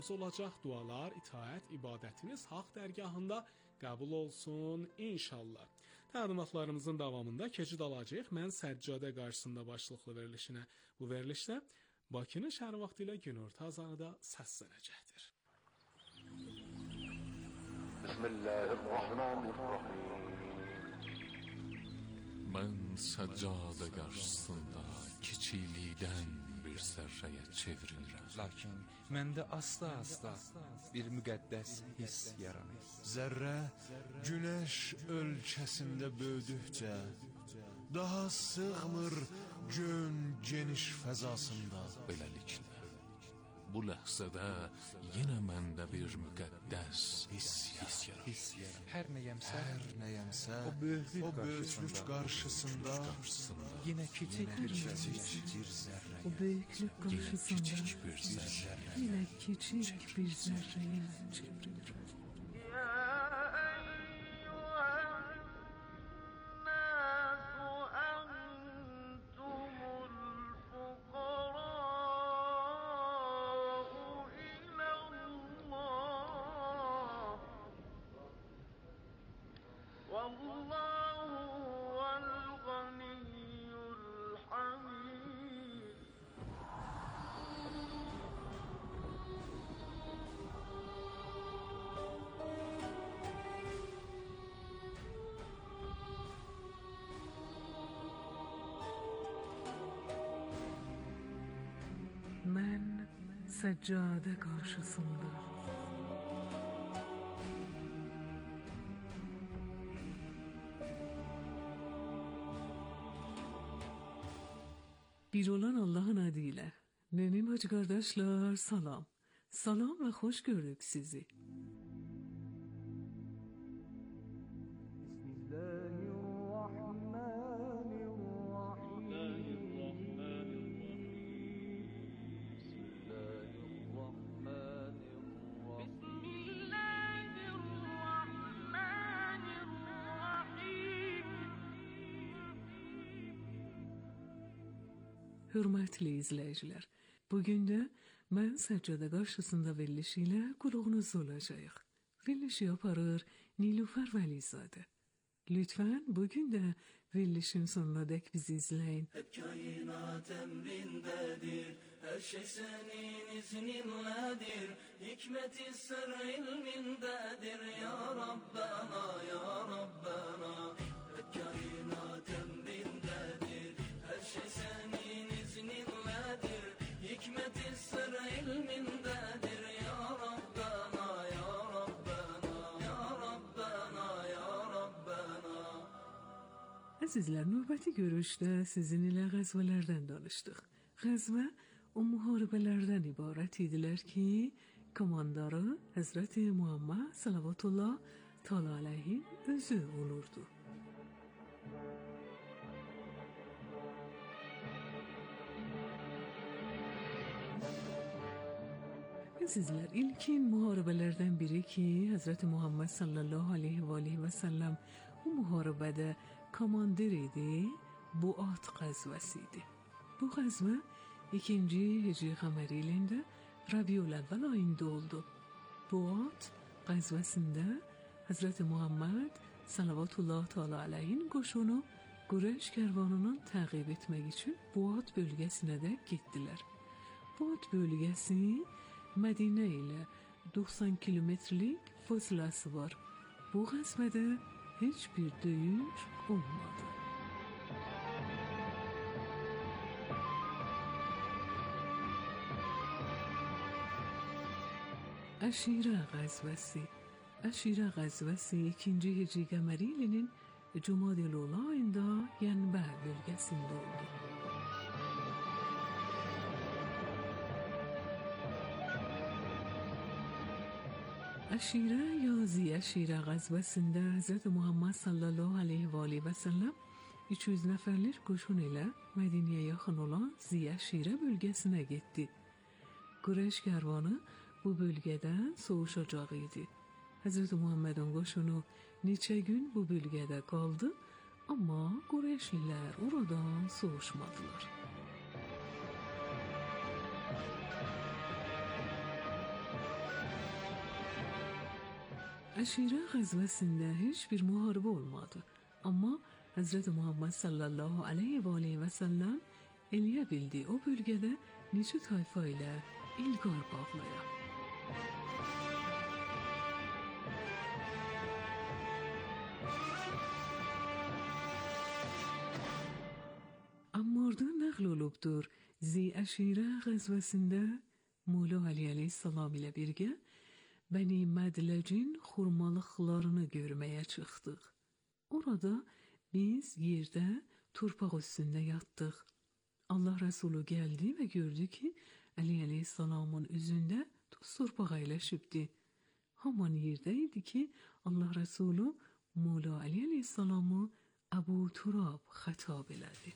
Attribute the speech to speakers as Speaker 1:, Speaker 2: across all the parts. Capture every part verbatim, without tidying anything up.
Speaker 1: olacaq dualar, itaət, ibadətiniz haqq dərgahında qəbul olsun inşallah. Təlimatlarımızın davamında keçid alacağıq. Mən Səccadə qarşısında başlıqlı verilişinə. Bu verilişdə Bakının şəhər vaxtı ilə günorta azanı da səslənəcəkdir.
Speaker 2: Bismillahirrahmanirrahim.
Speaker 3: Mən Səccadə qarşısında kiçiklikdən bir zərrəyə çevrilirəm.
Speaker 4: Lakin məndə asta-asta bir müqəddəs hiss yaranır.
Speaker 5: Zərrə günəş ölkəsində böyüdükcə daha sığmır gün geniş fəzasında.
Speaker 3: Beləliklə, bu ləhzədə yenə məndə bir müqəddəs hiss yaranır.
Speaker 4: Hər nəyəmsə,
Speaker 5: Hər nəyəmsə
Speaker 4: o böyüklük
Speaker 5: o böyüklük
Speaker 4: qarşısında,
Speaker 5: qarşısında
Speaker 4: yenə kiçik bir
Speaker 5: kiçik
Speaker 4: zərrə.
Speaker 5: bir zərrə.
Speaker 6: O böyüklük
Speaker 3: Yenə
Speaker 6: qarşısında
Speaker 3: kiçik bir zərrə.
Speaker 6: yine küçük bir zerreye çevrilir. Ben seccade karşısında bir olan Allah'ın adıyla. Mümin bacı kardeşler salam. Salam ve hoş gördük sizi. Hürmetli izleyiciler, bugün de ben seccade karşısında verilişiyle kulağınız olacağıq. Verilişi yaparır Nilüfer Velizade. Lütfen bugün de verilişin sonuna dek bizi izleyin.
Speaker 7: Hep kainat emrindedir, her şey senin izninledir. Hikmeti sır ilmindedir ya Rabbena, ya Rabbena. Hep kainat emrindedir, her şey senin izninledir. Hikmeti sır ilmindedir ya Rabbena, ya Rabbena, ya Rabbena, ya Rabbena.
Speaker 6: Əzizlər, növbəti görüşdə sizin ilə qəzvələrdən danışdıq. Qəzvə o müharibələrdən ibarət idilər ki, komandarı Həzrəti Muhammed Salavatullah Teala aleyhin özü olurdu. Əzizlər, ilkin müharibələrdən biri ki, Həzrəti Muhammed sallallahu aleyhi və aleyhi və səlləm bu müharibədə komandir idi, Buat qəzvəsi idi. Bu qəzvə ikinci Hicri qəməri ilində Rabiul Əvvəl ayında oldu. Buat qəzvəsində Həzrəti Muhammed Salavatullah Teala aleyhin qoşunu Qureyş kərvanının təqib etmək üçün Buat bölgəsinə də getdilər. Buat bölgəsi Mədinə ilə doxsan kilometrlik fasiləsi var. Bu qəzvədə heç bir döyüş olmadı. Əşirə qəzvəsi Əşirə qəzvəsi ikinci Hicri qəməri ilinin Cumadil Ula ayında Yənbə bölgəsində oldu. Əşirə ya Ziəşirə qəzvəsində Hz. Muhammed sallallahu aleyhi və aleyhi və səlləm üç yüz nəfərlik qoşun ilə Mədinəyə yaxın olan Ziəşirə bölgəsinə getdi. Qureyş kərvanı bu bölgədən soğuşacağı idi. Hz. Muhammedin qoşunu neçə gün bu bölgədə qaldı, amma Qureyşlilər oradan soğuşmadılar. Əşirə qəzvəsində heç bir müharibə olmadı. Amma Həzrət Muhammed sallallahu aleyhi və aleyhi və səlləm eləyə bildi o bölgədə neçə tayfa ilə ilqar bağlaya. Ammarda nəql olubdur, Zi-Əşirə qəzvəsində Mola Ali əleyhissalam ilə birgə Bəni Mədləcin xurmalıqlarını görməyə çıxdıq. Orada biz yerdə torpaq üstündə yatdıq. Allah Rəsulü gəldi və gördü ki, Əli əleyhissalamın üzündə toz torpaq əyləşibdi. Haman yerdə idi ki, Allah Rəsulü Mola Ali əleyhissalamı Əbu Turab xətab elədi.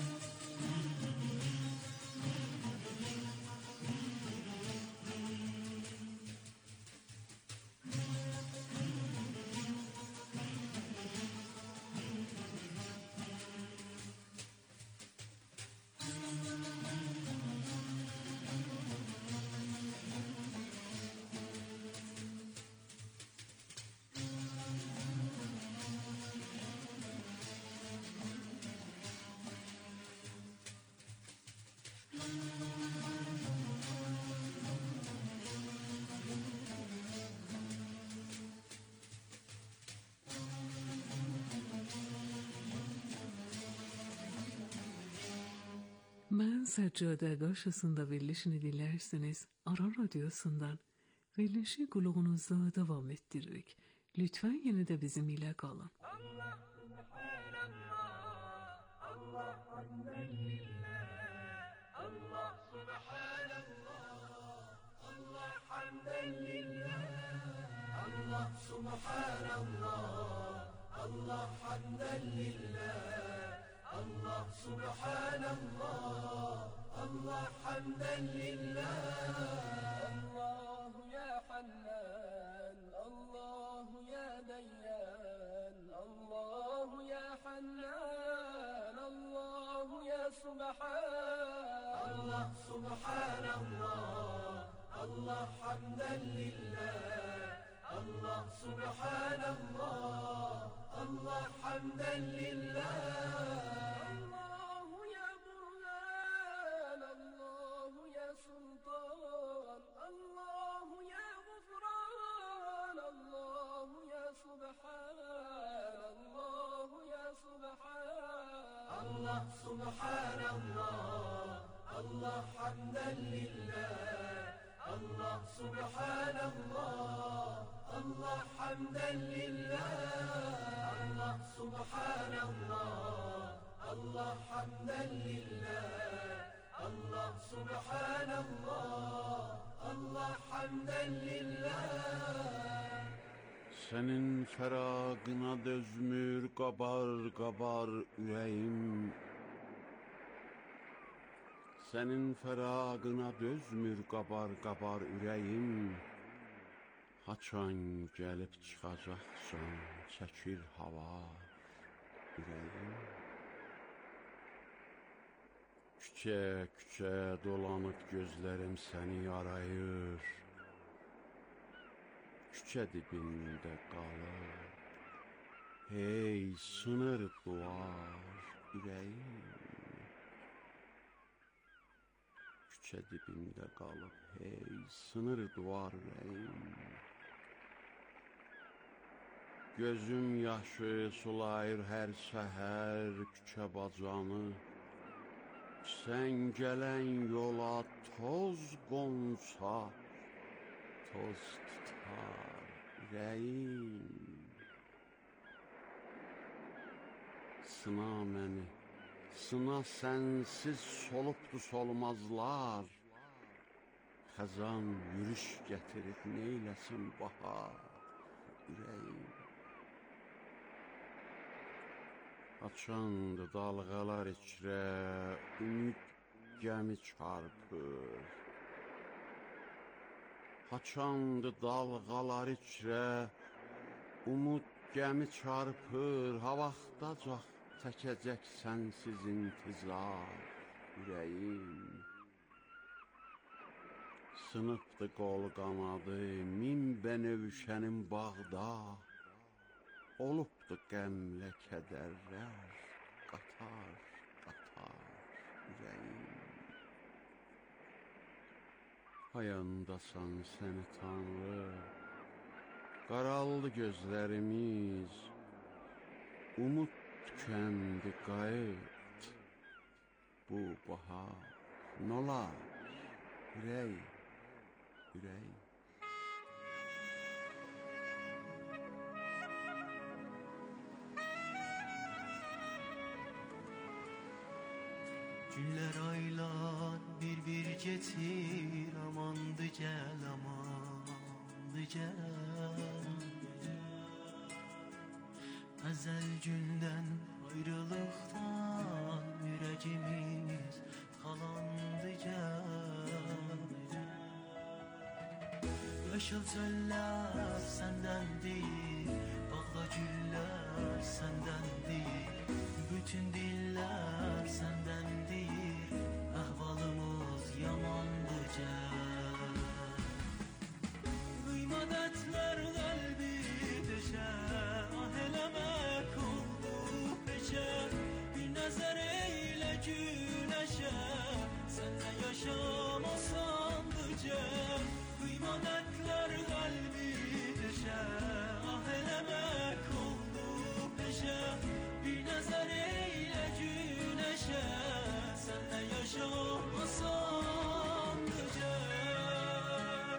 Speaker 6: Mən Səccadə qarşısında verilişini dinlərsiniz. Aran radiosundan verilişi qulağınızda davam ettiririk. Lütfen yenə də bizim ilə qalın. Allah subhanallah, Allah hamdan lillah, Allah subhanallah, Allah hamdan lillah, Allah subhanallah, Allah hamdan lillah. Allah subhanallah, Allah hamdan lillah. Allahu ya Hannan, Allahu ya Dayyan, Allahu ya Hannan, Allahu ya Subhan. Allah subhanallah, Allah hamdan lillah. Allah subhanallah, Allah hamdan lillah. Allah subhanallah, Allah hamdan lillah. Allah subhanallah, Allah hamdan lillah. Allah subhanallah, Allah hamdan lillah. Allah subhanallah, Allah hamdan lillah.
Speaker 2: Sənin fəraqına dözmür qabar qabar ürəyim. Sənin fəraqına dözmür qabar qabar ürəyim. Haçan gəlib çıxacaqsan, çəkir hava ürəyim. Küçə küçə dolanıb gözlərim səni arayır. Küçə dibində qalır, hey sınır duvar ürəyim. Küçə dibində qalıb, hey sınır duvar ürəyim. Gözüm yaşı sulayır hər səhər küçə bacanı. Sən gələn yola toz qonsa, toz tutar ürəyim. Sına məni, sına sənsiz solubdu solmazlar. Xəzan yürüş gətirib neyləsin bahar ürəyim. Açandı dalğalar içrə, ümid gəmi çarpır. Haçandı dalğalar içrə, umud gəmi çarpır. Ha vaxtacaq çəkəcək sənsiz intizar ürəyim. Sınıbdı qol qanadı, min bənövşənin bağda, olubdu qəmlə kədərlər, qatar, qatar ürəyim. Hayandasan səni Tanrı, qaraldı gözlərimiz, umut tükendi qayıt, bu bahar nola, ürək, ürək.
Speaker 7: Günler aylar bir bir getir, amandı gel amandı gel. Ezel günden ayrılıktan yüreğimiz talandı gel. Yaşıl çöller senden değil, bağda güller senden değil, bütün diller senden değil, ahvalımız yamandı gel. Kıymat etler kalbi deşe, ah elemek oldu peşe. Bir nazar eyle güneşe, senle yaşamasandı gel. Kıymat etler kalbi deşe, ah elemek oldu peşe. Bir nazar eyle güneşe, senle yaşamasandı gel.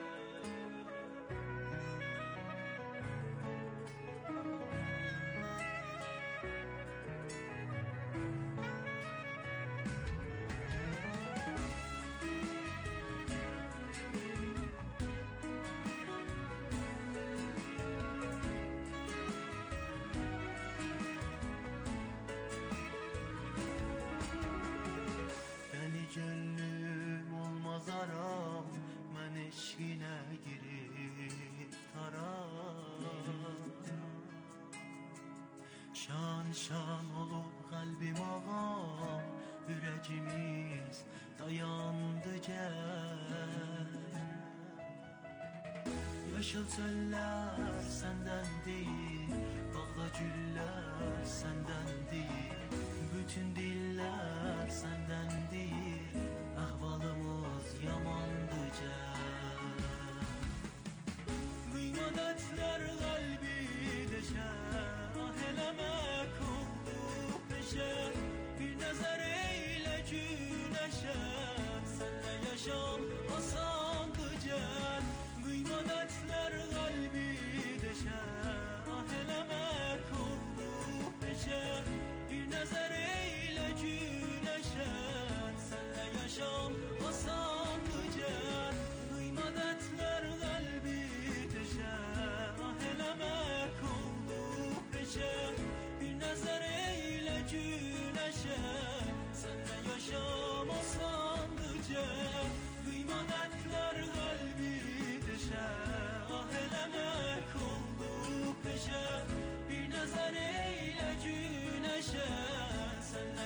Speaker 7: Deli gönlüm olmaz aram, ben eşkine giriftaram. Şan şan olup kalbim ağam, yüreğimiz dayandı gel. Yaşıl çöller senden değil, bağda güller senden değil, bütün diller senden değil, ahvalımız yamandı gel. Kıymat etler kalbi deşe, ah elemek oldu peşe. Bir nazar eyle güneşe, senle yaşam asandı gel. Kıymat etler kalbi deşe, ah elemek oldu peşe. Bir nazar eyle güneşe, senle yaşam asandı gel. Kıymat etler kalbi deşe, ah elemek oldu peşe. Bir nazar eyle güneşe, senle yaşam asandı gel. Kıymat etler kalbi deşe, ah elemek oldu peşe. Bir nazar eyle güneşe, senle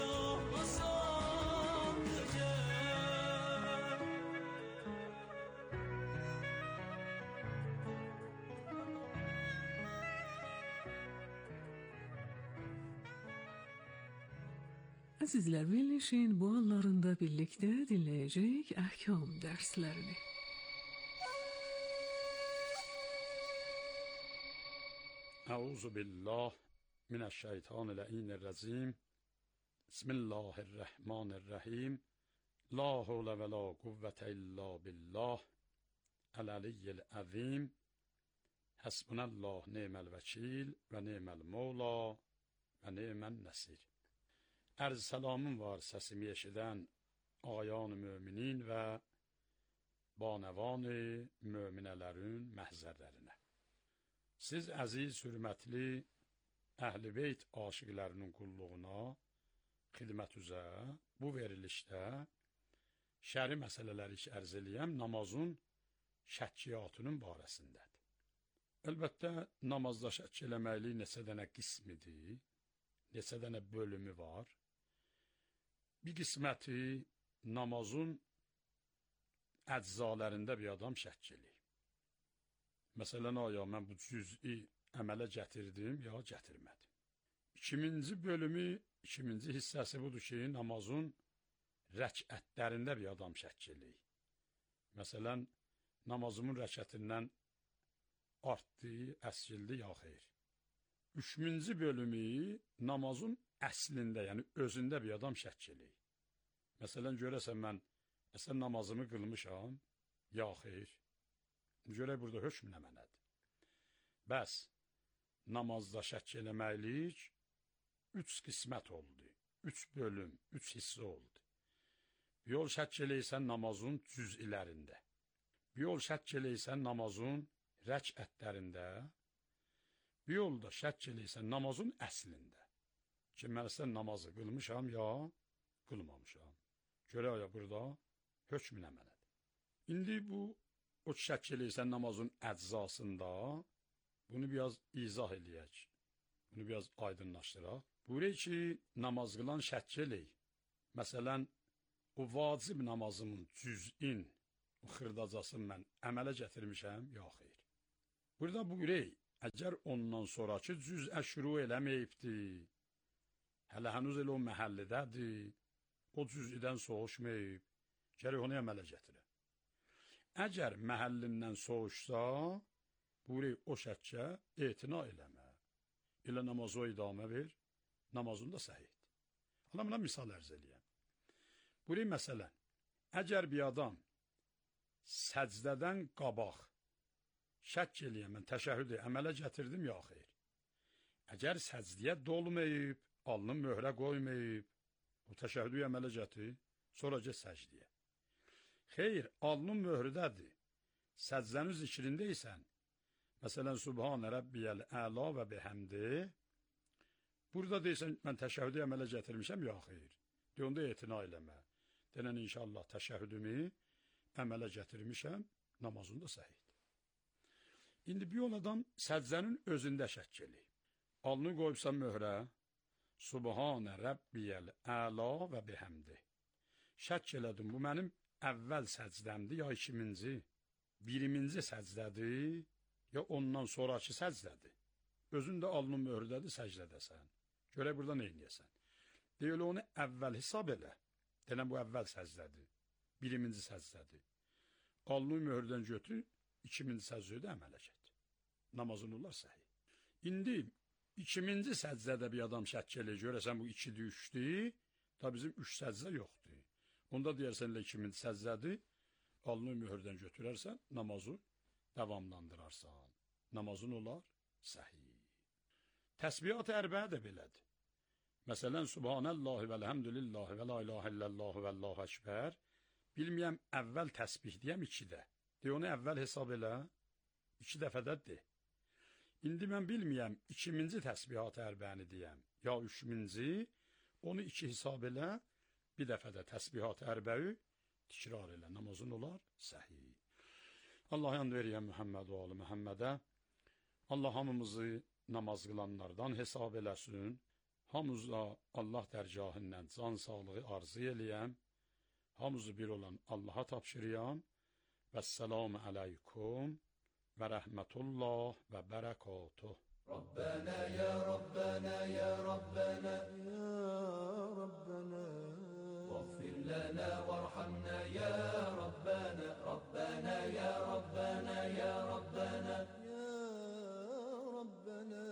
Speaker 7: yaşamasandı gel.
Speaker 6: Azizler, verilişin bu anlarında birlikte dinleyecek ahkam derslerini.
Speaker 8: Euzu billah mineşşeytanirracim. Bismillahirrahmanirrahim. La havle ve la kuvvete illa billah. El-aliyyil azim. Hasbunallah ni'mel vekil ve ni'mel mevla ve ni'men nasir. Arz selamım var sesimi eşiden ayan müminin ve banevan müminelerin məhzərlərinə. Siz əziz, hürmətli Əhl-i Beyt aşiqlərinin qulluğuna xidmət üzə bu verilişdə şəri məsələləri ki ərz eləyəm namazın şəkkiyatının barəsindədir. Əlbəttə, namazda şəkk eləməklik neçə dənə qismidir, neçə dənə bölümü var. Bir qisməti namazın əczalarında bir adam şəkk eləyir. Məsələn, aya mən bu cüz'i əmələ gətirdim, ya gətirmədim. İkinci bölümü, ikinci hissəsi budur ki, namazın rəkətlərində bir adam şəkk eləyir. Məsələn, namazımın rəkətindən artdı, əskildi, ya xeyr. Üçüncü bölümü namazın əslində, yəni özündə bir adam şəkk eləyir. Məsələn, görəsən mən əsən namazımı qılmışam, ya xeyr. Görək burada hökm nə mənədir. Bəs, namazda şəkk eləməklik üç qismət oldu, üç bölüm, üç hissə oldu. Bir yol şəkk eləysən namazın cüz'ilərində, bir yol şəkk eləysən namazın rəkətlərində, bir yolda şəkk eləysən namazın əslində. Ki, mən sən namazı qılmışam, ya qılmamışam. Görək ya burada hökm nə mənədir. İndi bu, o şəkk eləysən namazın əczasında, bunu biraz izah eləyək, bunu biraz aydınlaşdıraq. Buyurək ki, namaz qılan şəkk eləyir. Məsələn, o vacib namazımın cüz'in, o xırdacasını mən əmələ gətirmişəm, ya xeyr. Burada buyurək, əgər ondan sonraki cüz'ə şüru eləməyibdir, hələ hənuz elə o məhəllidədir, o cüz'idən soğuşmayıb, gərək onu əmələ gətirə. Əgər məhəllindən soğuşsa, buyurək o şəkkə etina eləmə. Elə namazı o idamə ver, namazın da səhiddir. Ana buna misal ərz eləyəm. Buyurək məsələn, əgər bir adam səcdədən qabaq şəkk eləyəm, mən təşəhhüdü əmələ gətirdim, ya xeyr. Əgər səcdiyə dolmayıb, alnın möhrə qoymayıb, o təşəhhüdü əmələ gətir, sonra get səcdiyə. Xeyr, alnın möhrüdədir, səcdənin zikrindəysən, məsələn, Subhanə Rəbbiyəl əla və bihəmdi, burada deysən, mən təşəhhüdü əmələ gətirmişəm, ya xeyr, de, onda etina eləmə. Denən, inşallah, təşəhhüdümü əmələ gətirmişəm, namazın da səhiddir. İndi bir yol adam səcdənin özündə şəkk eləyir. Alnı qoyubsan möhrə, Subhanə Rəbbiyəl əla və bihəmdi. Şəkk elədim, bu mənim əvvəl səcdəmdir, ya ikiminci, biriminci səcdədir, ya ondan sonraki səcdədir. Özün də alnın möhrüdədir, səcdədəsən. Görək burada nə eləyəsən. Deyil, onu əvvəl hesab elə. Denən bu əvvəl səcdədir, biriminci səcdədir. Alnın möhrüdən götür, ikiminci səcdədə əmələ get. Namazın olar səhih. İndi ikiminci səcdədə bir adam şəkk eləyir, görəsən bu ikidir, üçdür, da bizim üç səcdə yoxdur. Onda deyərsən, ikiminci səcdədir, alnın möhrdən götürərsən, namazı davamlandırarsan. Namazın olar səhih. Təsbihat ərbəə də belədir. Məsələn, Subhanəllahi və əlhəmdülillahi və la ilahə illəllahu və Allahu əkbər, bilməyəm, əvvəl təsbih deyəm ikidə. De, onu əvvəl hesab elə, iki dəfədədir. İndi mən bilməyəm, ikiminci təsbihat ərbəəni deyəm, ya üçüncü, onu iki hesab elə, bir dəfədə təsbihat ərbəyi tikrar elə, namazın olar səhih. Allah yan veriyəm Muhammed və alı Muhammedə, Allah hamımızı namaz qılanlardan hesab eləsin, hamımıza Allah dərgahından can sağlığı arzu eləyəm, hamımızı bir olan Allaha tapşırıyam, vəssalamu aleykum və rəhmətullah və bərəkatuh.
Speaker 7: Rabbena ya Rabbena ya Rabbena ya Rabbena واغفر لنا وارحمنا يا ربنا ربنا يا ربنا يا ربنا يا ربنا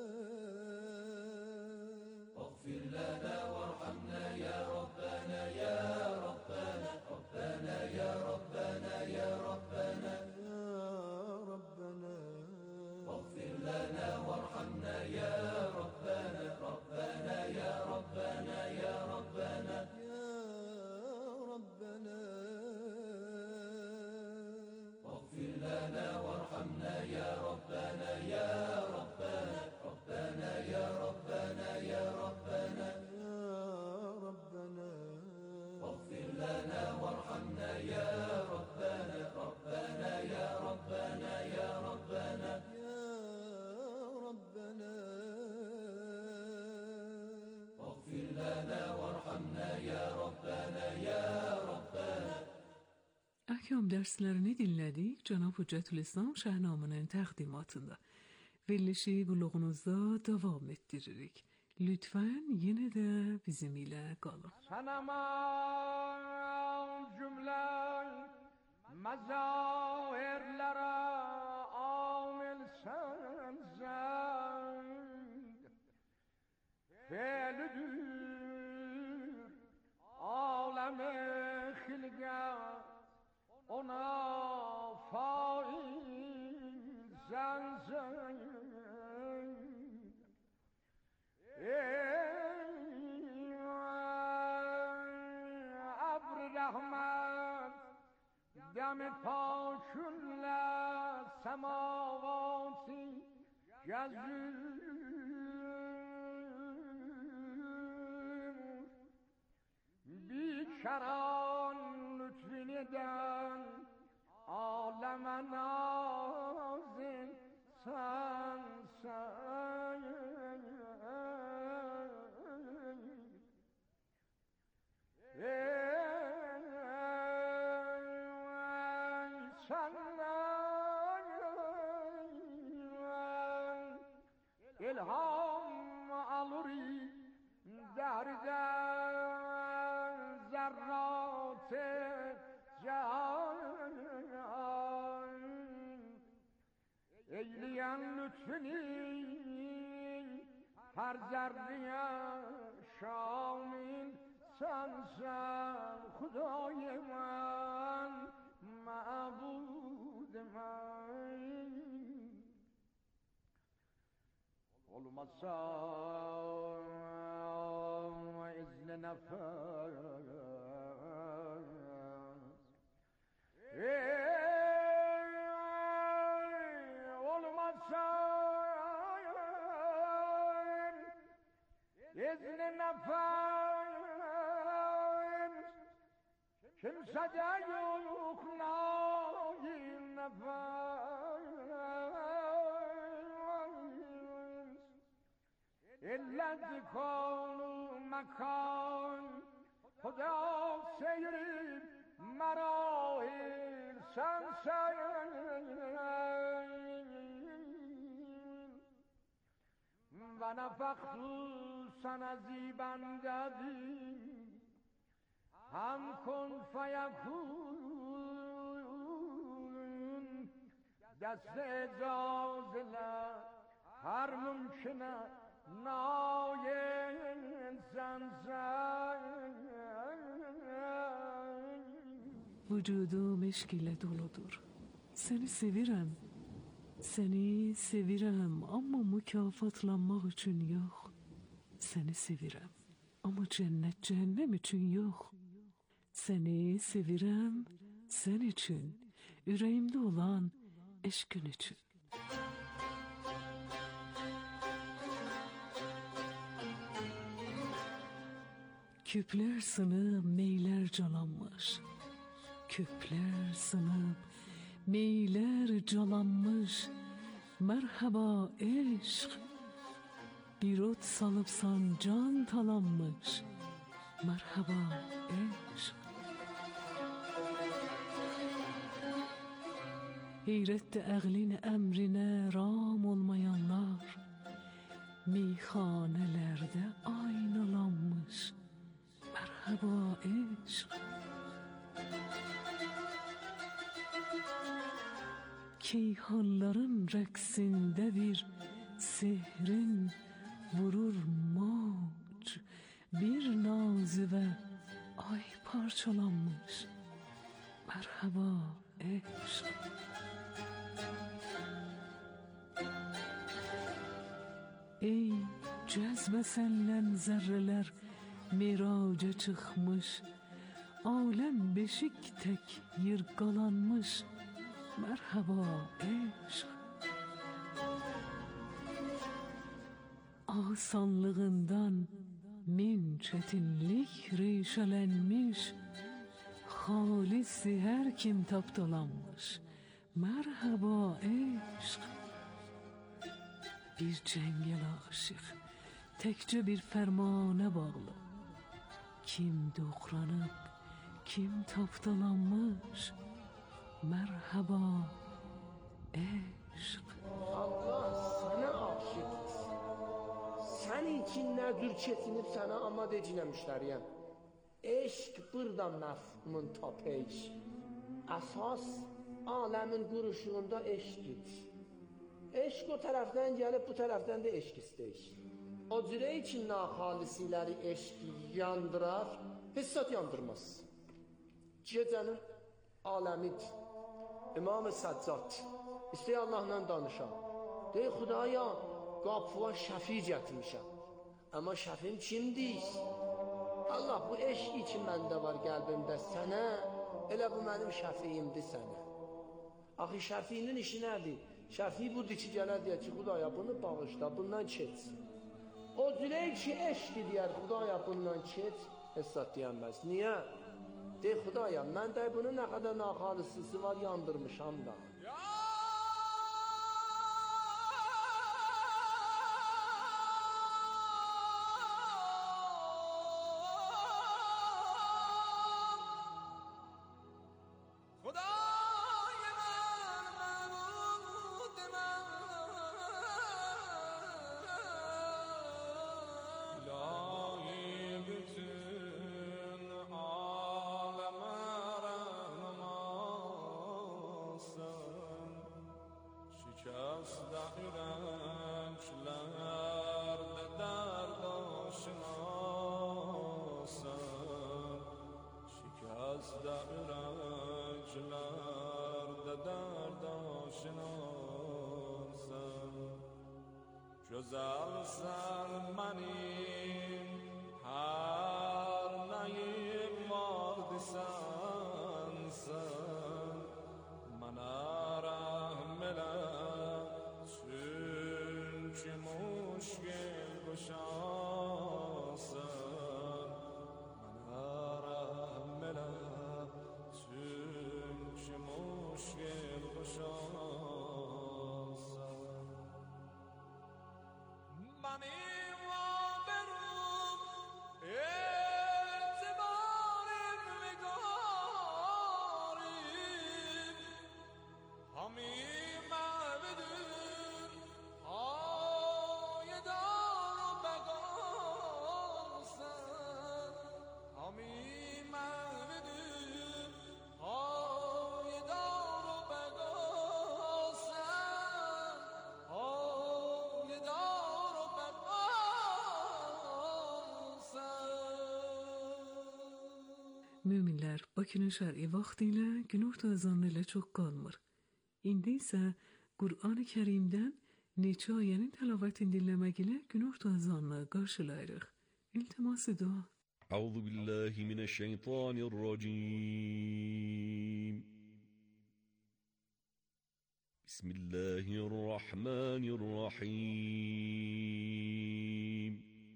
Speaker 7: واغفر لنا وارحمنا يا ربنا يا ربنا ربنا يا ربنا يا ربنا يا ربنا واغفر لنا وارحمنا يا ربنا ربنا يا ربنا يا ربنا واغفر لنا
Speaker 6: İlham derslerini dinledik. Cenab Hüccetülislam Şahnamene'nin təqdimatında. Verilişi qulluğunuzda devam ettiririk. Lütfen yine de bizim ile kalın.
Speaker 7: Sanama cümle mezahirlere amil sensen Fe'lüdür alem-i hilgat ona fail sensen Ey abr rahmet dem-i pakünle semavati gezür Bikeran lütfüniden aleme nazil sen sen İlham alır derden zerrat-ı can Eyleyen lütfünü her zerreye şamil sensen Hudâ-i men, ma'bud men Olmazsa izni nefes Ey olmazsa izni nefes kimsede yok nail nefes İlla dikanu mekan Huda seyrib merahil sen sen Ve nefektu sana zibendedi Hem kun feyekun Dest icaz ile her mümküne nail sen sen
Speaker 6: Vücudum eşk ile doludur. Seni sevirəm. Seni sevirəm ama mükafatlanmaq üçün yox. Seni sevirəm ama cennet cehennem üçün yox. Seni sevirəm sen için, yüreğimde olan eşkün için. Küpler sınıp meyler calanmış. Küpler sınıp meyler calanmış. Merhaba eşk. Bir ot salıpsan can talanmış. Merhaba eşk. Heyrette əqlin əmrinə ram olmayanlar meyxanelerde aynalanmış. Merhaba eşk. Keyhanların rəqsində bir sehrin vurur mavc. Bir nazıvə ay parçalanmış. Merhaba eşk. Ey cəzbə sənlən zərrələr miraca çıxmış. Aləm beşik tək yırqalanmış. Merhaba eşk. Asanlığından min çetinlik rişelenmiş. Halisi her kim taptalanmış. Merhaba eşk. Bir cengel aşık tekçe bir fermana bağlı. Kim doğranıp kim taptalanmış. مرحبا عشق.
Speaker 7: Allah sana aşık etsin. Senin için ne tür keçinip sana amade cilemişleriyem. Eşk burada mefhumun tapeş. Əsas aləmin quruşuğunda eşqdir. Eşq o tərəfdən gəlib bu tərəfdən də eşq istəyir. O cürə ki naxalisiləri eşq yandırar, hissat yandırmaz. Gecənin aləmidir. İmam-ı Səccad istəyə Allahla danışam. Dey Xudaya qapıva şəfi gətirmişəm. Amma şəfim kimdir? Allah bu eşq ki məndə var qəlbimdə sənə, elə bu mənim şəfiyimdir sənə. Axı şəfiyinin işi nədir? Şəfi budur ki gələr deyər ki Xudaya bunu bağışla, bundan keç. O cürə ki eşq deyər Xudaya bundan keç, hesab deyənməz. Niyə? Dey Xudaya mən də bunun nə qədər naxalısısı var yandırmışam da.
Speaker 9: Güzelsen benim her neyim vardı sensin. Bana rahm eyle çünkü muşkil kuşansın. Bana rahm eyle çünkü muşkil kuşansın. Benim haberim etibarım ve garip Hamim abedim hayedar begansın Hamim abedim hayedar begansın hayedar
Speaker 6: Müminlər Bakının şər'i vaxtı ilə günorta azanı ilə çox qalmır. İndi isə Qur'an-ı Kərimdən neçə ayənin təlavətini dinləmək ilə günorta azanını qarşılayırıq. İltiması dua.
Speaker 10: Əuzu billahi mineşşeytanirracim. Bismillahirrahmanirrahim.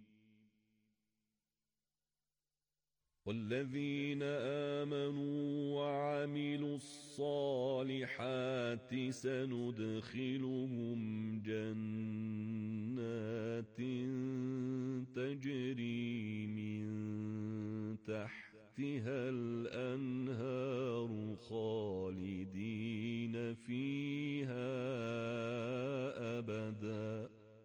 Speaker 10: والذين آمنوا وعملوا الصالحات سندخلهم جنات تجري من تحتها الأنهار خالدين فيها أبداً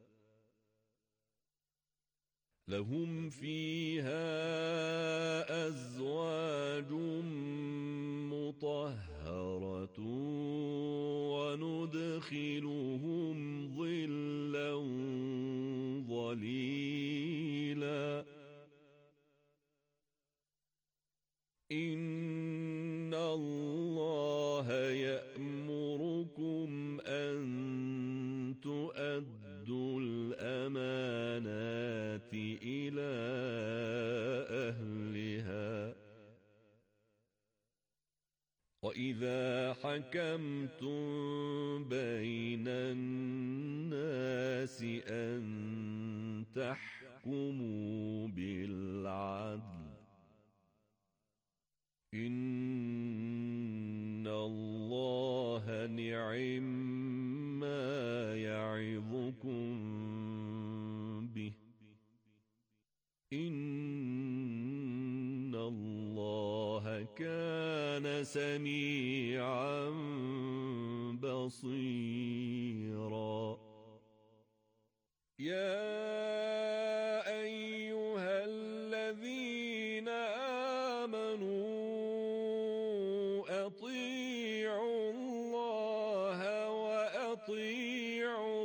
Speaker 10: لهم فيها أزواج مطهرة وندخلهم ظلا ظليلا إن الله يأمركم أن تؤدوا الأمانات إلى أهلها وإذا حكمتم بين الناس أن تحكموا بالعدل إن الله نعم ما يعظكم به إن الله كان سميعا بصيرا يا أيها الذين آمنوا أطيعوا الله وأطيعوا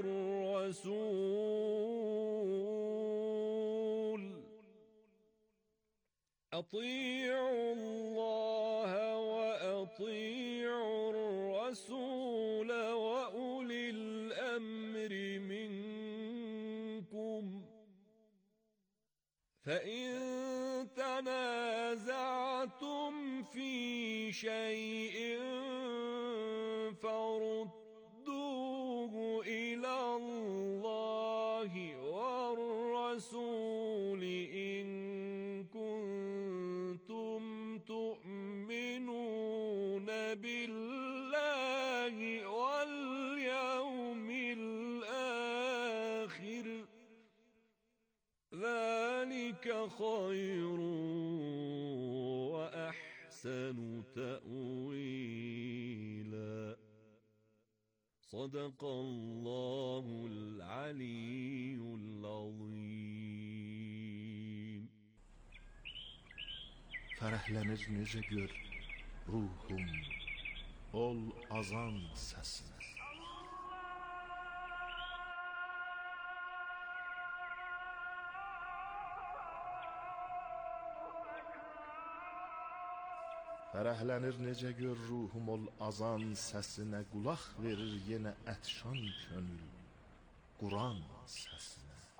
Speaker 10: الرسول أطيعوا الله وأطيعوا الرسول وأولي الأمر منكم فإن تنازعتم في شيء فردوه إلى الله والرسول إن كنتم تؤمنون بالله واليوم الآخر ذلك خير وأحسن تأويلا صدق الله العلي العظيم.
Speaker 5: Fərəhlənir necə gör ruhum, ol azan səsinə. Fərəhlənir necə gör ruhum, ol azan səsinə. Qulaq verir yenə ətşan könül Quran səsinə.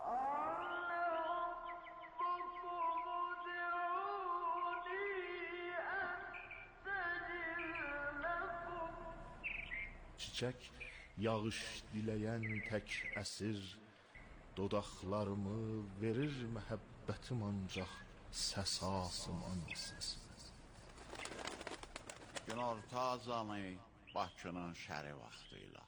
Speaker 5: Çiçək yağış diləyən tək əsir dodaqlarımı verir məhəbbətim ancaq səs asıman səsinə.
Speaker 2: Günorta azanı Bakının şəri vaxtıyla.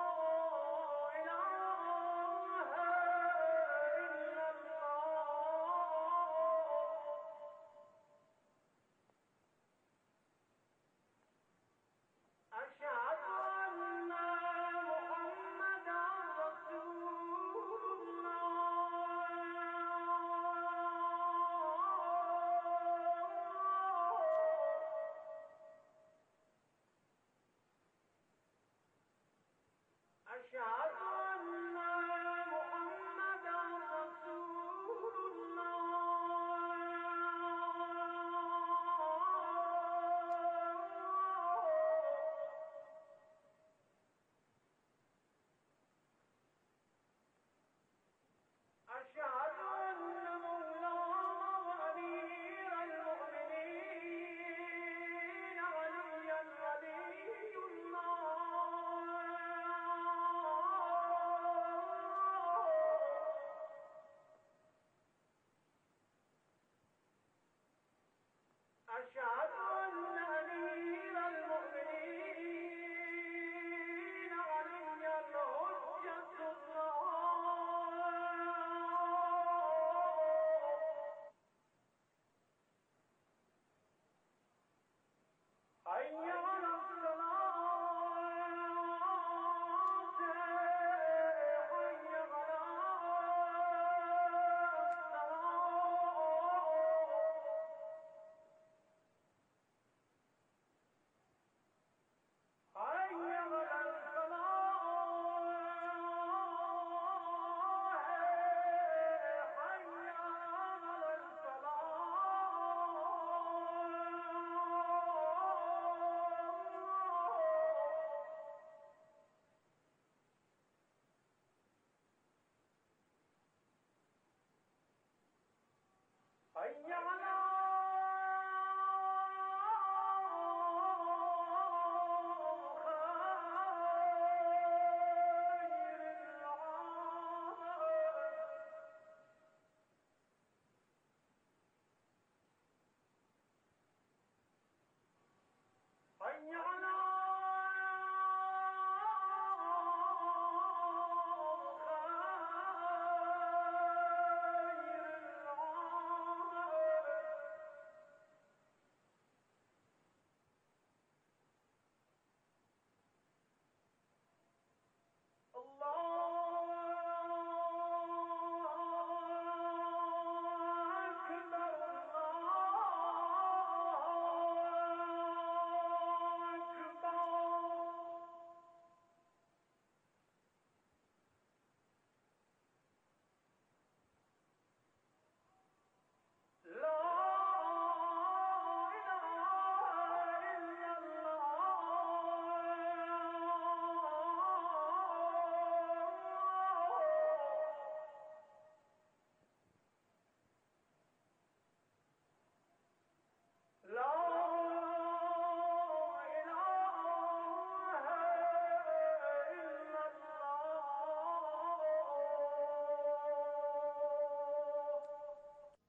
Speaker 11: Allah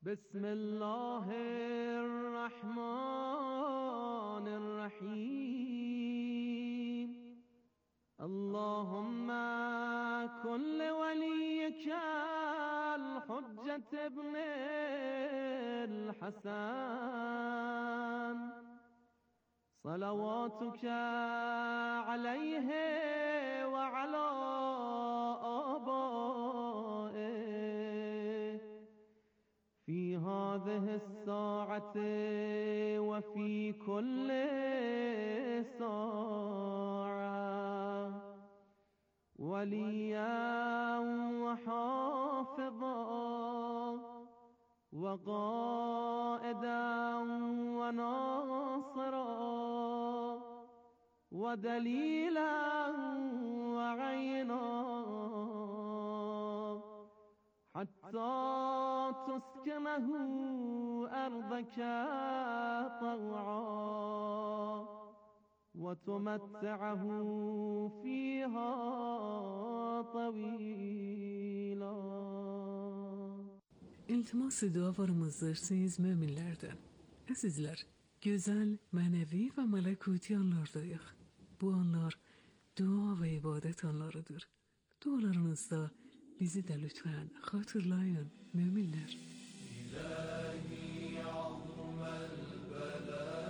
Speaker 11: بسم الله الرحمن الرحيم اللهم كن لوليك الحجة ابن الحسن صلواتك عليه وعلى آبائه في هذه الساعة وفي كل ساعة وليا وحافظا وقائدا وناصرا ودليلا وعينا حتى تسكنه أرضك طوعا وتمتعه فيها طويلا.
Speaker 6: İltimas dualarımızdır siz müminlerden. Azizler, güzel, manevi ve melekuti anlardayıq. Bu anlar dua ve ibadet anlarıdır. Dualarınızda bizi de lütfen hatırlayın müminler. İlahi azmel bela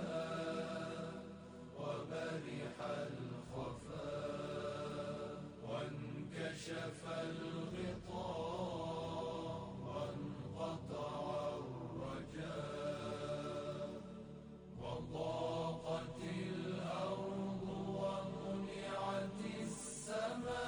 Speaker 6: ve berihal khafa ve enkeşefel gıta ve enqata'ar raca ve daqatil ardu ve muni'atis sema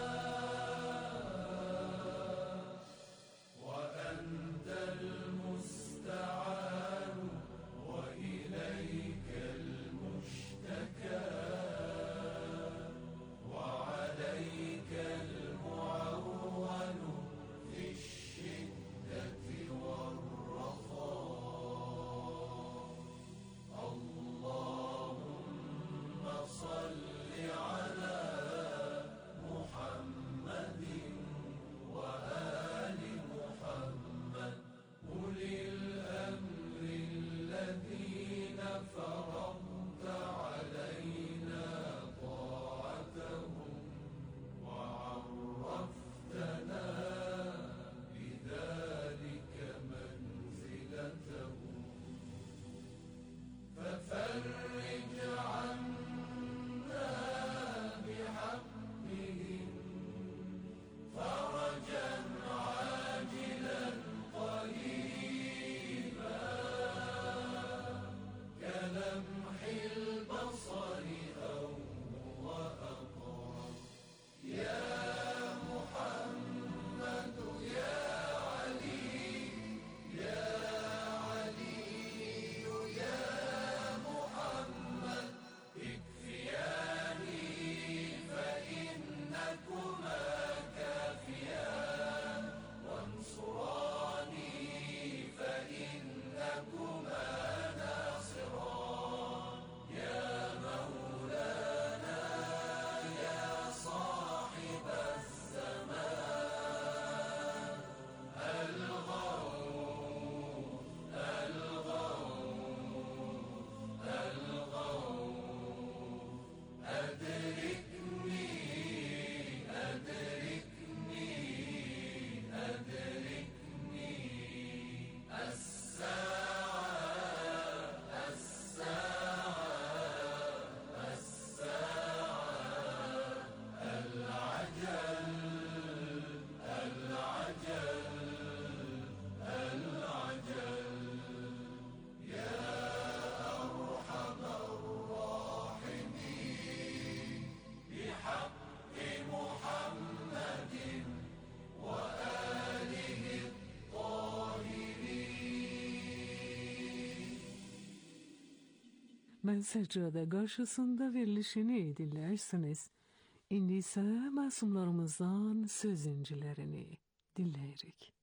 Speaker 6: Ben seccade karşısında verilişini dinlersiniz. İndi ise masumlarımızdan söz incilerini dinleyirik.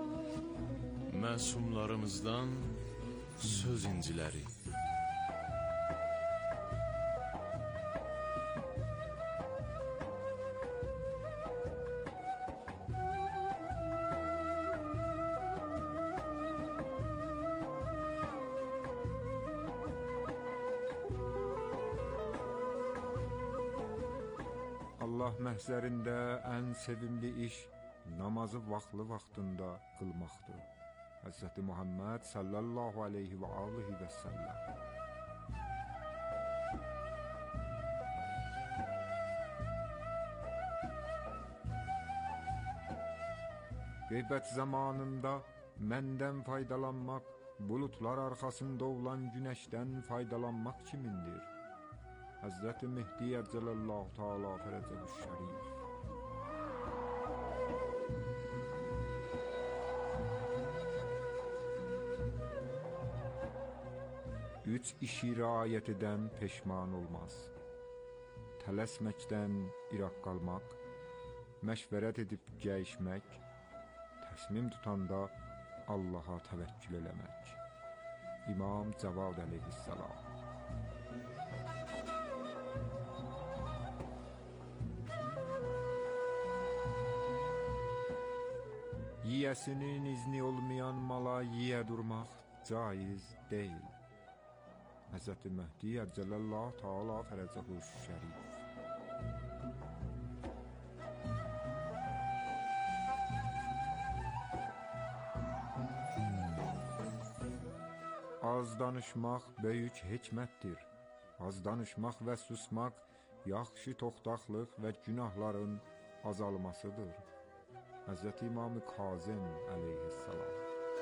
Speaker 5: Məsumlarımızdan söz inciləri.
Speaker 12: Allah məhzərində ən sevimli iş namazı vaxtlı vaxtında qılmaqdır. Həzrəti Muhammed sallallahu aleyhi və alihi və səlləm. Qeybət zamanında məndən faydalanmaq, bulutlar arxasında olan günəşdən faydalanmaq kimindir? Həzrəti Mehdi Əcəlallahu Teala Fərəcəhu Şərif. Üç işi riayət edən peşman olmaz. Tələsməkdən iraq qalmaq, məşvərət edib gəyişmək, təsmim tutanda Allaha təvəkkül eləmək. İmam Cavad əleyhissalam. Yiyəsinin izni olmayan mala yiyə durmaq caiz deyil. Həzrəti Mehdi Əcəlallahu Teala Fərəcəhu Şərif. Az danışmaq böyük hikmətdir. Az danışmaq və susmaq yaxşı toxtaqlıq və günahların azalmasıdır. Həzrəti İmam Kazım əleyhissalam.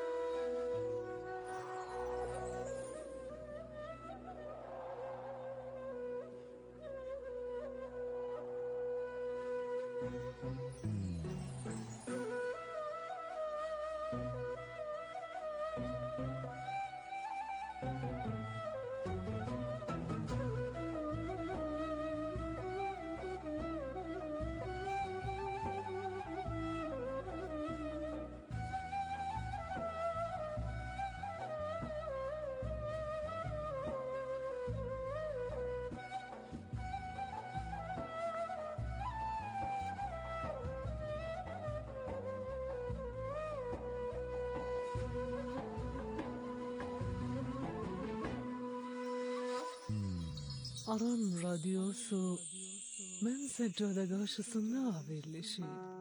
Speaker 6: Aran Radyosu Mən Səccada qarşısında verilişi.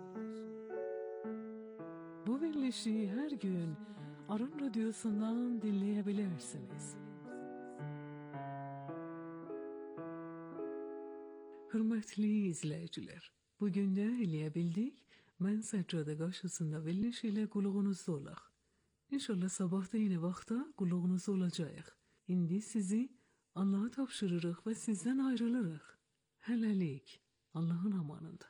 Speaker 6: Bu verilişi hər gün Aran Radyosu'ndan dinleyebilirsiniz. Hürmetli izleyiciler, bugün de eleyebildik. Mən Səccada qarşısında verilişi ile qulluğunuzda olaq. İnşallah sabah da yine vaxtda qulluğunuzda olacağıq. İndi sizi Allah'a tapşırırıq və sizdən ayrılırıq. Hələlik, Allahın amanında.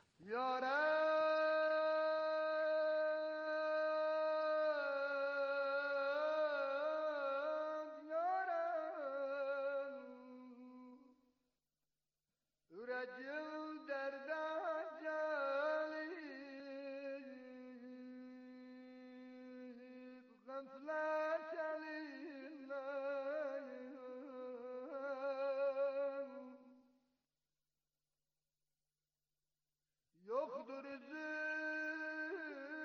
Speaker 9: Yoktur üzüm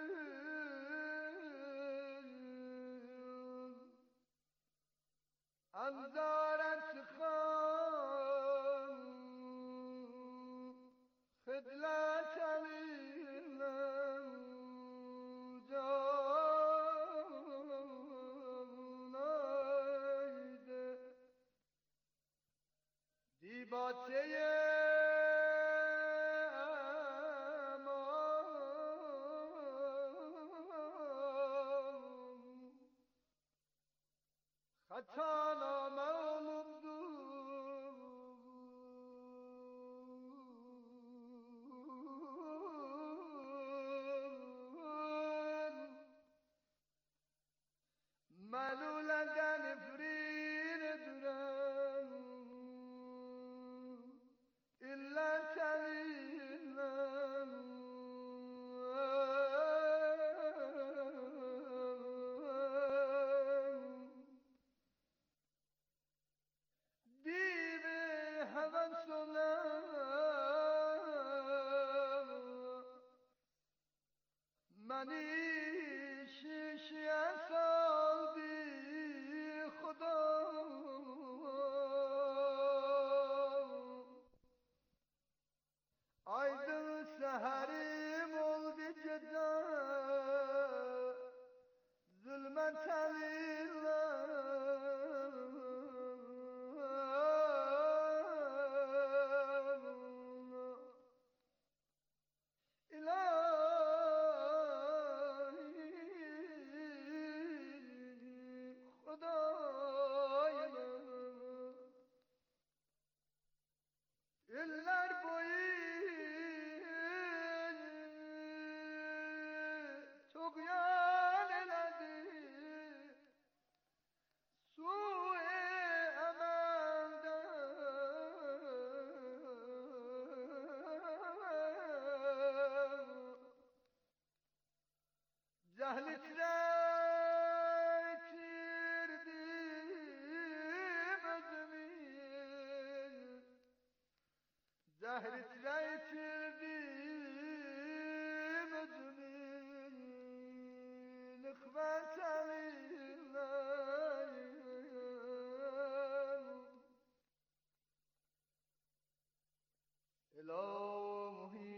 Speaker 9: Anzara çıkan Hıdlat elinden canaydı Dibateye Hatana mağlubdu Meluleden ifrin edüren İlla seninle tuğyan eledi Su-i emelde Cehli titretirdim özümü Zehri titretirdim özümü Nıkmet elinle İlahi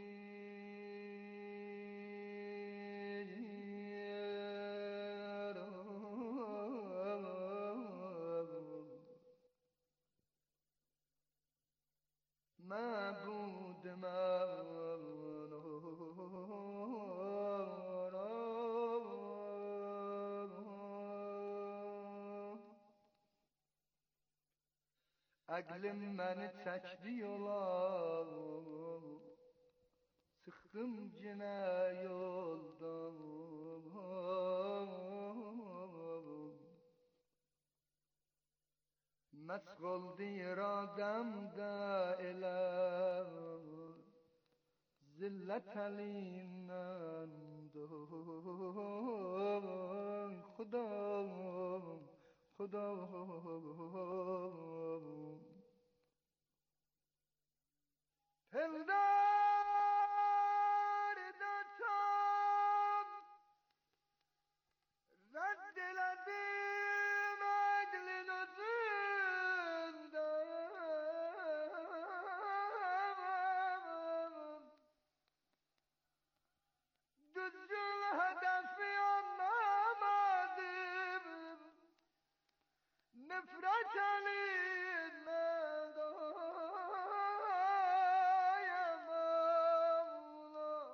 Speaker 9: معبود Əqlim məni çəkdi yola Sıxdım cinə yoldan Məsk oldu iradəmdə elə Zillət əlindən Xudam, xudam Pildar da tam Rədd elədim əqlin özündən Düzgün hədefi anlamadım Nefret elinden doyamam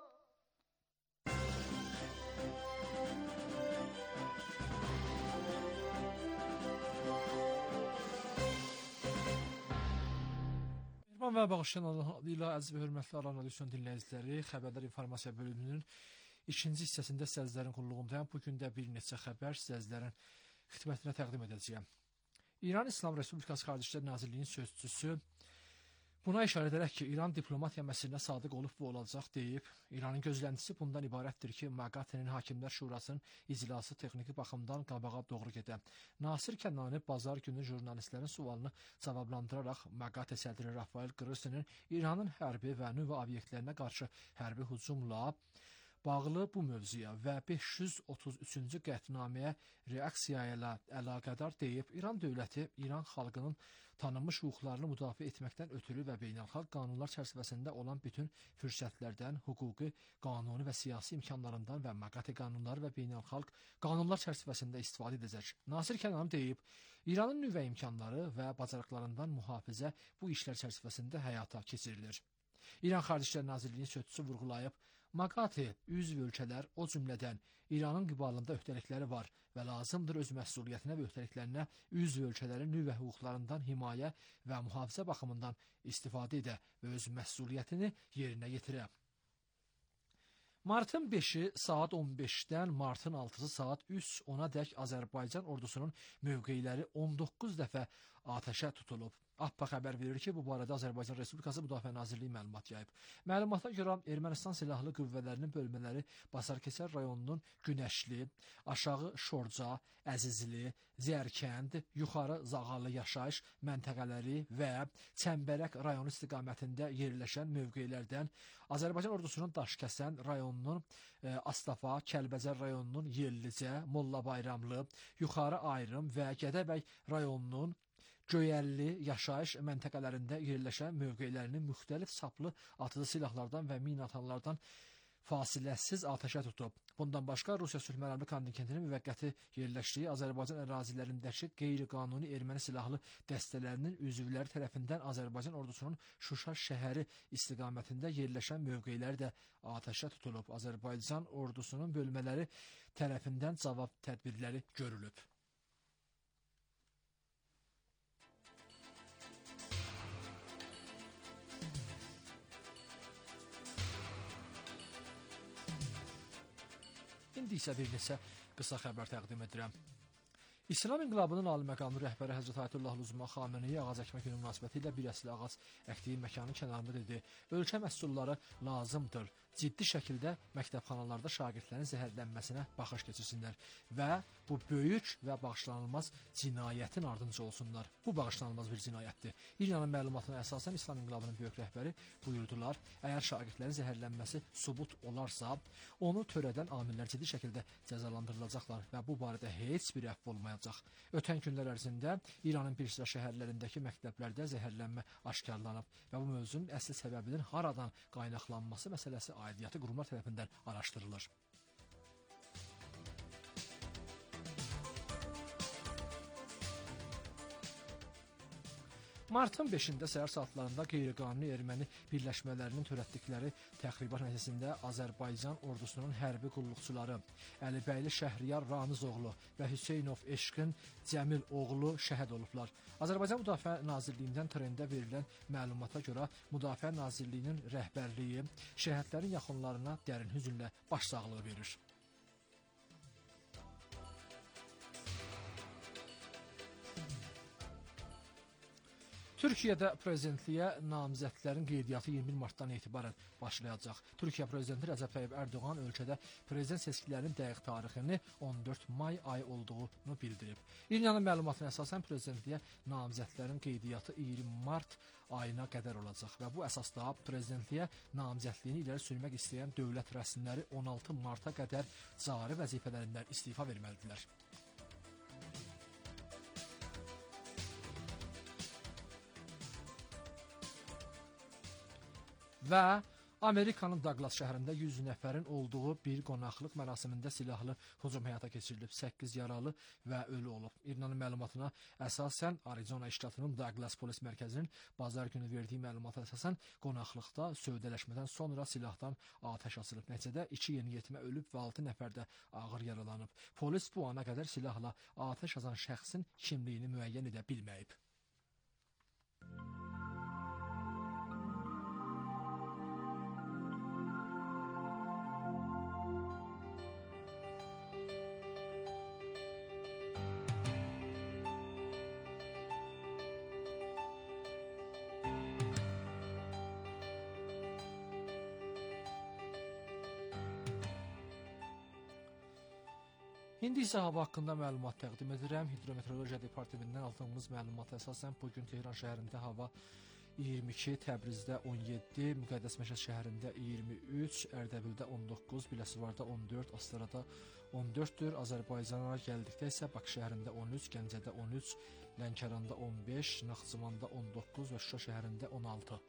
Speaker 13: Mehriban və bağışlayan Allah adıyla əziz və hörmətli Aran Radiosunun dinləyiciləri, xəbərlər informasiya bölümünün ikinci hissəsində sizlərin qulluğundayım. Bu gün də bir neçə xəbər sizlərin xidmətinə təqdim edəcəyəm. İran İslam Respublikası Xarici Nazirliyinin sözçüsü buna işarə edərək ki, İran diplomatiya məsələsinə sadiq olub və olacaq deyib. İranın gözləntisi bundan ibarətdir ki, MAGATE-nin Hakimlər Şurasının iclası texniki baxımdan qabağa doğru gedə. Nasir Kənani bazar günü jurnalistlərin sualını cavablandıraraq MAGATE sədri Rafael Qrosinin İranın hərbi və nüvə obyektlərinə qarşı hərbi hücumla bağlı bu mövzuya və beş yüz otuz üçüncü qətnaməyə reaksiya ilə əlaqədar deyib, İran dövləti İran xalqının tanınmış hüquqlarını müdafiə etməkdən ötürü və beynəlxalq qanunlar çərçivəsində olan bütün fürsətlərdən, hüquqi, qanuni və siyasi imkanlarından və MAGATE qanunları və beynəlxalq qanunlar çərçivəsində istifadə edəcək. Nasir Kənani deyib, İranın nüvə imkanları və bacarıqlarından mühafizə bu işlər çərçivəsində həyata keçirilir. İran Xarici İşlər Nazirliyinin sözçüsü vurğulayıb, MAGATE üzv ölkələr, o cümlədən İranın qibalında öhdəlikləri var və lazımdır öz məsuliyyətinə və öhdəliklərinə üzv ölkələrin nüvə hüquqlarından himayə və mühafizə baxımından istifadə edə və öz məsuliyyətini yerinə yetirə. Martın beşi saat on beşdən martın altısı saat üç ona dək Azərbaycan ordusunun mövqeləri on doqquz dəfə atəşə tutulub. APPA xəbər verir ki, bu barədə Azərbaycan Respublikası Müdafiə Nazirliyi məlumat yayıb. Məlumata görə Ermənistan silahlı qüvvələrinin bölmələri Basarkeçər rayonunun Günəşli, Aşağı Şorca, Əzizli, Zərkənd, Yuxarı Zağalı yaşayış məntəqələri və Çəmbərək rayonu istiqamətində yerləşən mövqelərdən Azərbaycan ordusunun Daşkəsən rayonunun e, Astafa, Kəlbəcər rayonunun Yellicə, Molla Bayramlı, Yuxarı Ayrım və Gədəbəy rayonunun Göyəlli yaşayış məntəqələrində yerləşən mövqelərinin müxtəlif saplı atıcı silahlardan və minatanlardan fasiləsiz atəşə tutub. Bundan başqa Rusiya sülh məramlı kontingentinin müvəqqəti yerləşdiyi Azərbaycan ərazilərindəki qeyri-qanuni erməni silahlı dəstələrinin üzvləri tərəfindən Azərbaycan ordusunun Şuşa şəhəri istiqamətində yerləşən mövqeləri də atəşə tutulub. Azərbaycan ordusunun bölmələri tərəfindən cavab tədbirləri görülüb. İndi isə bir neçə qısa xəbər təqdim edirəm. İslam İnqilabının ali məqamlı rəhbəri Həzrət Ayətullah Lüzma Xameneyi ağac əkmə günü münasibəti ilə bir əsli ağac əkdiyi məkanın kənarında dedi: "Ölkə məsulları lazımdır. Ciddi şəkildə məktəbxanalarda şagirdlərin zəhərlənməsinə baxış keçirsinlər və bu böyük və bağışlanılmaz cinayətin ardınca olsunlar. Bu bağışlanılmaz bir cinayətdir." İranın məlumatına əsasən İslam İnqilabının böyük rəhbəri buyurdular: "Əgər şagirdlərin zəhərlənməsi sübut olarsa, onu törədən amillər ciddi şəkildə cəzalandırılacaqlar və bu barədə heç bir əfv olmayacaq." Ötən günlər ərzində İranın bir sıra şəhərlərindəki məktəblərdə zəhərlənmə aşkarlanıb və bu mövzunun əsli səbəbinin haradan qaynaqlanması məsələsi aidiyyatı qurumlar tərəfindən araşdırılır. Martın beşində səhər saatlarında qeyri-qanuni erməni birləşmələrinin törətdikləri təxribat nəticəsində Azərbaycan ordusunun hərbi qulluqçuları Əlibəyli Şəhriyar Ramizoğlu və Hüseynov Eşqin Cəmil oğlu şəhid olublar. Azərbaycan Müdafiə Nazirliyindən trendə verilən məlumata görə Müdafiə Nazirliyinin rəhbərliyi şəhidlərin yaxınlarına dərin hüznlə başsağlığı verir. Türkiyədə prezidentliyə namizədlərin qeydiyyatı iyirmi martdan etibarən başlayacaq. Türkiyə prezidenti Rəcəb Tayyib Ərdoğan ölkədə prezident seçkilərinin dəqiq tarixini on dörd may ayı olduğunu bildirib. İranın məlumatına əsasən prezidentliyə namizədlərin qeydiyyatı iyirmi mart ayına qədər olacaq və bu əsasda prezidentliyə namizədliyini irəli sürmək istəyən dövlət rəsmiləri on altı marta qədər cari vəzifələrindən istifa verməlidirlər. Və Amerikanın Douglas şəhərində yüz nəfərin olduğu bir qonaqlıq mərasimində silahlı hücum həyata keçirilib. səkkiz yaralı və ölü olub. İranın məlumatına əsasən Arizona ştatının Douglas polis mərkəzinin bazar günü verdiyi məlumata əsasən qonaqlıqda sövdələşmədən sonra silahdan atəş açılıb. Nəticədə iki yeniyetmə ölüb və altı nəfər də ağır yaralanıb. Polis bu ana qədər silahla atəş açan şəxsin kimliyini müəyyən edə bilməyib. İndi isə hava haqqında məlumat təqdim edirəm. Hidrometeorologiya departamentindən aldığımız məlumata əsasən bugün Tehran şəhərində hava iyirmi iki, Təbrizdə on yeddi, Müqəddəs Məşəd şəhərində iyirmi üç, Ərdəbildə on doqquz, Biləsuvarda on dörd, Astarada on dörddür. Azərbaycana gəldikdə isə Bakı şəhərində on üç, Gəncədə on üç, Lənkəranda on beş, Naxçıvanda on doqquz və Şuşa şəhərində on altı.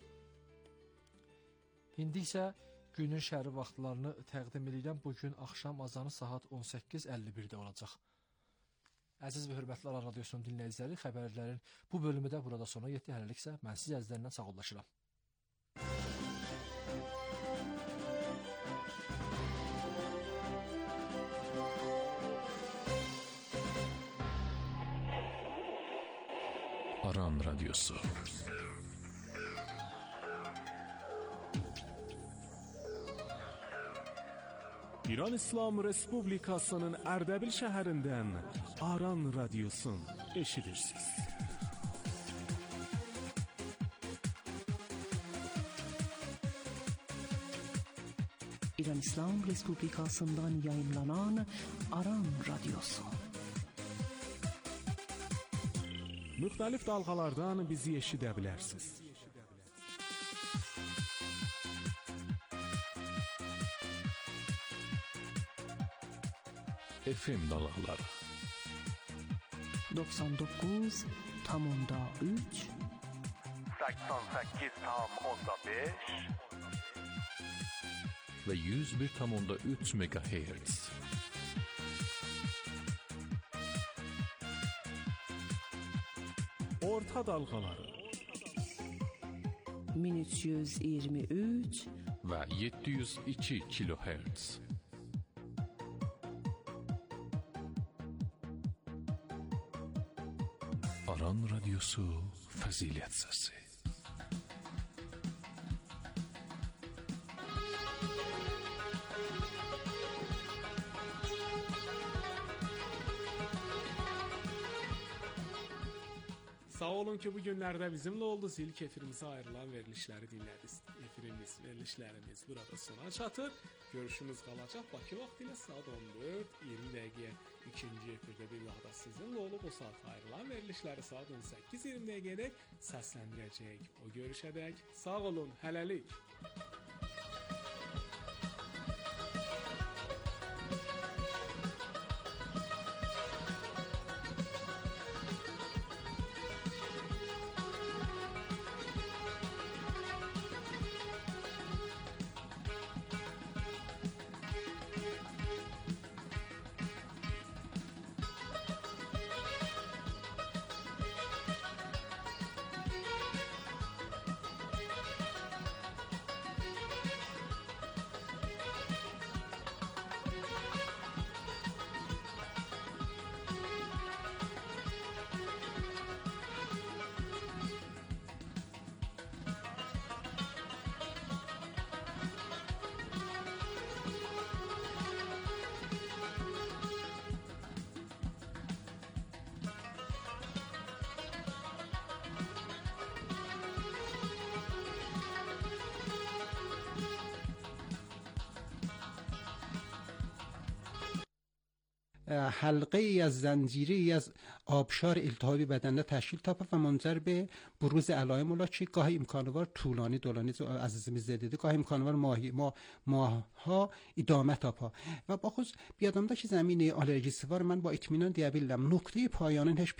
Speaker 13: İndi isə günün şəhəri vaxtlarını təqdim edirəm. Bugün axşam azanı saat on səkkiz əlli birdə olacaq. Əziz və hörmətli Aran Radiosunun dinləyiciləri, xəbərlərin bu bölümü də burada sona yetdi. Hələliksə mən siz əzizlərindən sağollaşıram.
Speaker 3: Aran Radyosu.
Speaker 1: İran İslam Respublikasının Ərdəbil şəhərindən Aran Radyosun eşidirsiniz.
Speaker 14: İran İslam Respublikasından yayınlanan Aran Radyosu.
Speaker 1: Müxtəlif dalğalardan bizi eşidə bilərsiniz.
Speaker 3: F M dalğaları
Speaker 14: doksan doqquz tam onda üç,
Speaker 15: səksən səkkiz tam onda beş
Speaker 3: və yüz bir tam onda üç megahertz.
Speaker 1: Orta dalğaları
Speaker 14: min üç yüz iyirmi üç
Speaker 3: və yeddi yüz iki kilohertz. Aran Radyosu Fəzilət Səsi.
Speaker 1: Sağ olun ki bu günlerde bizimle oldunuz. İlk efirimize ayrılan verilişleri dinlediniz. Efirimiz, verilişlerimiz burada sona çatır. Görüşümüz kalacak. Bakı vaktiyle saat on dörd iyirmi dəqiqəyə ikinci efirde bir daha da sizinle olup o saat ayrılan verilişleri saat on səkkiz iyirmi dəqiqəyə səsləndirəcək. O görüşədək sağ olun, hələlik.
Speaker 16: حلقه ای از زنجیری از آبشار التهابی بدن تشکیل تاپه و منجر به بروز علائم اولاچی گاهی امکانوار طولانی دولانی عزیزimiz de dedi گاهی امکانوار ماهی ما ماها ادامه تاپا و با خود بیادامda ki زمینه آلرژیسی var من با اطمینان دیابیلم نقطه پایانین هیچ